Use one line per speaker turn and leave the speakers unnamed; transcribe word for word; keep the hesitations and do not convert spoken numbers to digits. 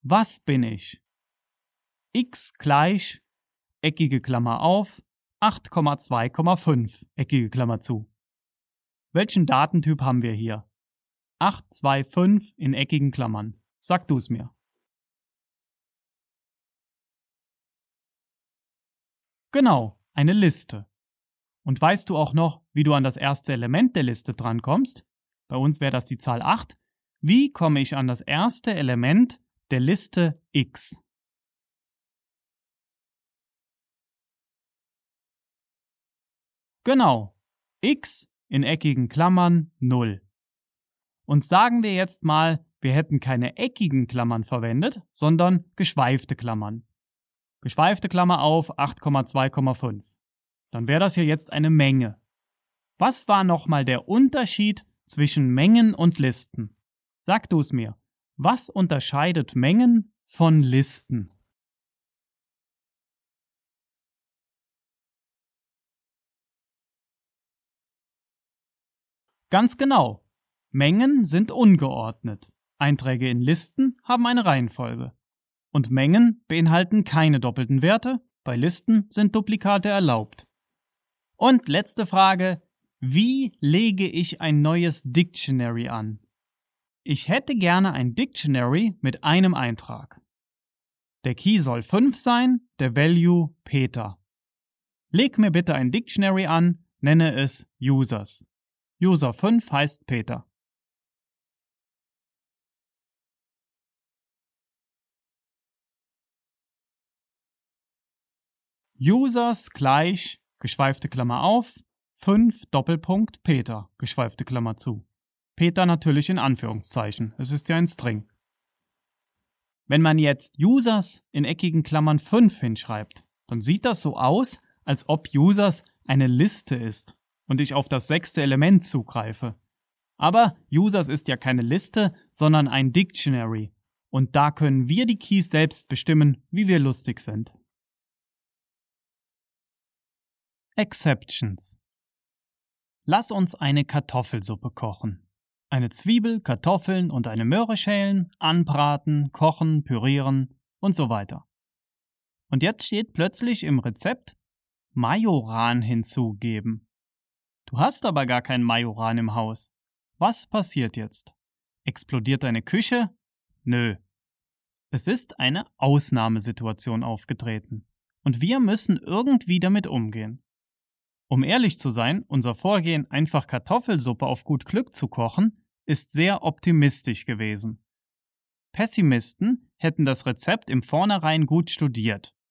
Was bin ich? X gleich, eckige Klammer auf, acht Komma zwei Komma fünf, eckige Klammer zu. Welchen Datentyp haben wir hier? acht zwei fünf in eckigen Klammern. Sag du's mir. Genau, eine Liste. Und weißt du auch noch, wie du an das erste Element der Liste drankommst? Bei uns wäre das die Zahl acht. Wie komme ich an das erste Element der Liste X? Genau, X in eckigen Klammern null. Und sagen wir jetzt mal, wir hätten keine eckigen Klammern verwendet, sondern geschweifte Klammern. Geschweifte Klammer auf acht Komma zwei Komma fünf. Dann wäre das ja jetzt eine Menge. Was war nochmal der Unterschied zwischen Mengen und Listen? Sag du es mir. Was unterscheidet Mengen von Listen? Ganz genau. Mengen sind ungeordnet. Einträge in Listen haben eine Reihenfolge. Und Mengen beinhalten keine doppelten Werte, bei Listen sind Duplikate erlaubt. Und letzte Frage, wie lege ich ein neues Dictionary an? Ich hätte gerne ein Dictionary mit einem Eintrag. Der Key soll fünf sein, der Value Peter. Leg mir bitte ein Dictionary an, nenne es Users. User fünf heißt Peter. Users gleich, geschweifte Klammer auf, fünf Doppelpunkt Peter, geschweifte Klammer zu. Peter natürlich in Anführungszeichen, es ist ja ein String. Wenn man jetzt Users in eckigen Klammern fünf hinschreibt, dann sieht das so aus, als ob Users eine Liste ist und ich auf das sechste Element zugreife. Aber Users ist ja keine Liste, sondern ein Dictionary. Und da können wir die Keys selbst bestimmen, wie wir lustig sind. Exceptions. Lass uns eine Kartoffelsuppe kochen. Eine Zwiebel, Kartoffeln und eine Möhre schälen, anbraten, kochen, pürieren und so weiter. Und jetzt steht plötzlich im Rezept Majoran hinzugeben. Du hast aber gar kein Majoran im Haus. Was passiert jetzt? Explodiert deine Küche? Nö. Es ist eine Ausnahmesituation aufgetreten. Und wir müssen irgendwie damit umgehen. Um ehrlich zu sein, unser Vorgehen, einfach Kartoffelsuppe auf gut Glück zu kochen, ist sehr optimistisch gewesen. Pessimisten hätten das Rezept im Vornherein gut studiert